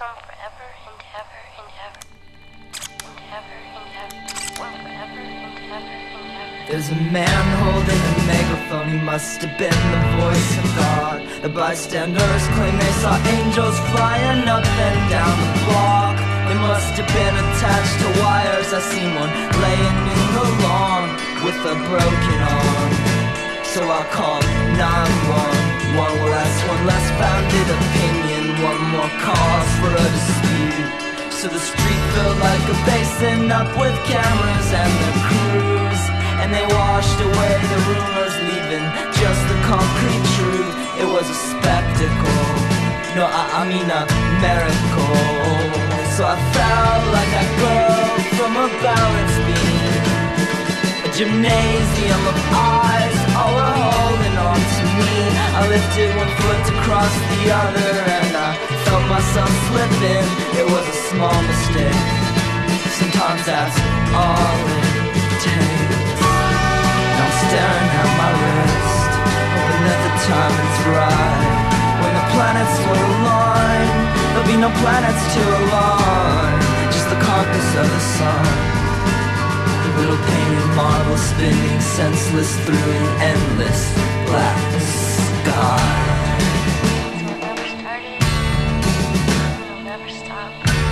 some forever and ever and ever and ever and ever, one forever and ever and ever. There's a man holding a megaphone, he must have been the voice of God. The bystanders claim they saw angels flying up and down the block. They must have been attached to wires, I seen one laying in the lawn with a broken arm. So I called 911, well that's one less founded opinion, one more cause for a dispute. So the street felt like a basin up with cameras and their crews, and they washed away the rumors, leaving just the concrete truth. It was a spectacle, no I mean a miracle. So I felt like a girl from a balance beam, a gymnasium of eyes, all were holding on to me. I lifted one foot to cross the other, and I felt myself slipping. It was a small mistake, sometimes that's all it takes. And I'm staring at my wrist, hoping that the time is right. When the planets will align, there'll be no planets to align, just the carcass of the sun. Little painted marble spinning senseless through an endless black sky. It'll never started, it'll never stop.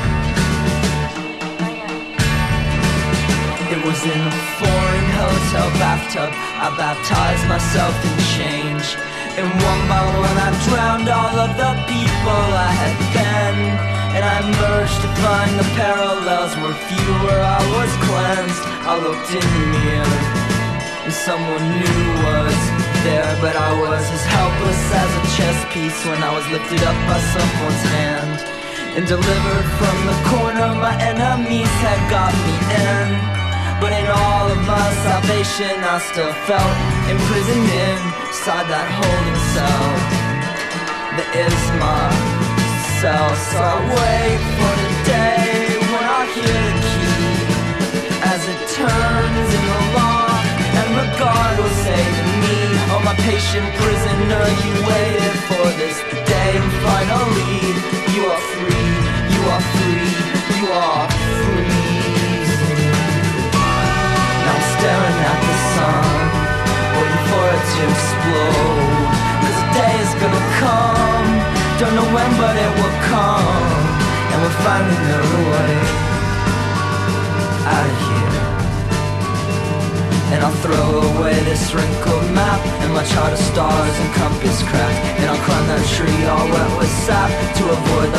It was in a foreign hotel bathtub I baptized myself in change. And one by one I drowned all of the people I had been, and I emerged to find the parallels were fewer. I was cleansed, I looked in the mirror, and someone new was there. But I was as helpless as a chess piece when I was lifted up by someone's hand and delivered from the corner my enemies had got me in. But in all of my salvation I still felt imprisoned inside that holding cell that is my cell. So I wait for the day when I hear the key as it turns in the lock, and the guard will say to me, oh my patient prisoner, you waited for this day, and finally you are free, you are free, you are free. Staring at the sun, waiting for it to explode, 'cause the day is gonna come, don't know when but it will come, and we'll finally know the way out of here. And I'll throw away this wrinkled map and my chart of stars and compass cracked, and I'll climb that tree all wet with sap to avoid